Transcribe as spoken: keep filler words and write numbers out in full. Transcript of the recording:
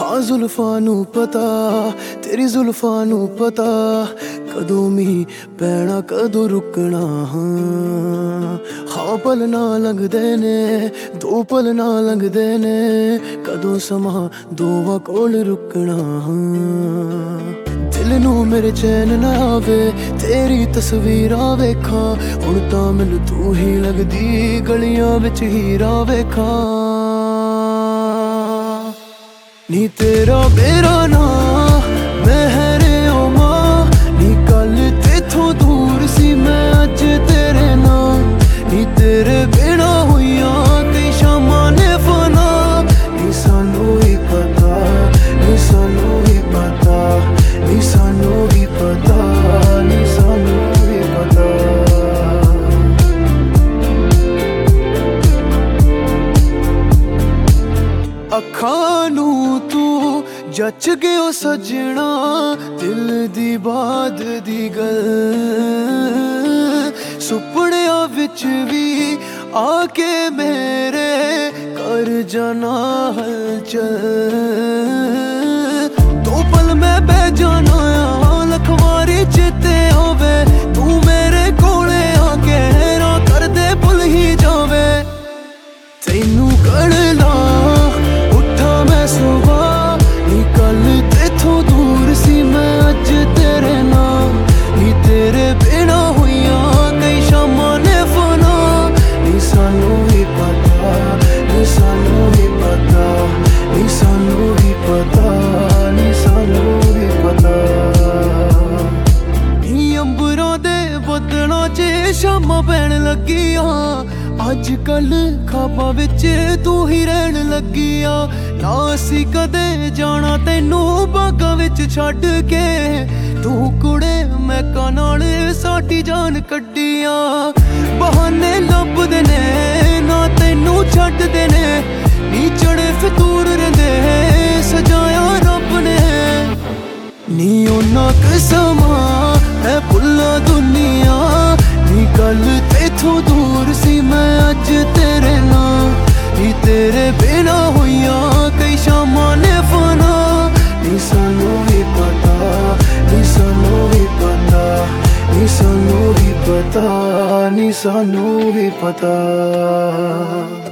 हाँ जुल्फां नू पता तेरी जुल्फां नू पता कदों मीं पैना कदों रुकना। हाँ हाँ पल ना लंघदे ने दो पल ना लंघदे ने कदों समा दोवां कोल रुकना। हाँ दिल नू मेरे चैन ना आवे तेरी तस्वीरां वेखां हुण तां मैनू तू ही लगदी गलियां विच हीरा वेखां। नी तेरा मेरा ना महरे ओ मां नी कल तेथों दूर सी मैं अज तेरे नाल। नी तेरे बिना होइयां कई शामां ने फना नी सानू ही पता नी सानू ही पता नी सानू ही पता नी सानू ही पता। अखां नू तू जच गयो सजना दिल दी बात दी गल सुपनिया विच भी आके मेरे कर जाना हलचल। दो पल मैं बह जाना लखवारी चिते आवे तू मेरे कोले आके ना कर दे भुल ही जावे। तैनू करना उठा मैं सुबह नी कल तेथों दूर सी मैं अज तेरे नाल। नी तेरे बिना होइयां कई शामां ने फना नी सानू ही पता नी सानू ही पता नी सानू ही पता नी सानू ही पता। नी अंबरां दे बदलां च शामां पैण लगियां अज कल खाबां विच तू ही रहन लगिया। ना असी कदे जाना तैनू बागां विच छड्ड के तू कुड़े मैकां नाल साडी जान कड्डियां। बहाने लभदे ने ना तैनू छड्डदे ने नी चढ़े फितूर रहिंदे सजाया रब ने। नी ओना कसमां मैं भुल्ला दुनिया नी कल तेथों दूर सी मैं अज तेरे नाल। नी तेरे बिना होइयां कई शामां ने फना नी सानू ही पता नी सानू ही पता नी सानू ही पता नी सानू ही पता।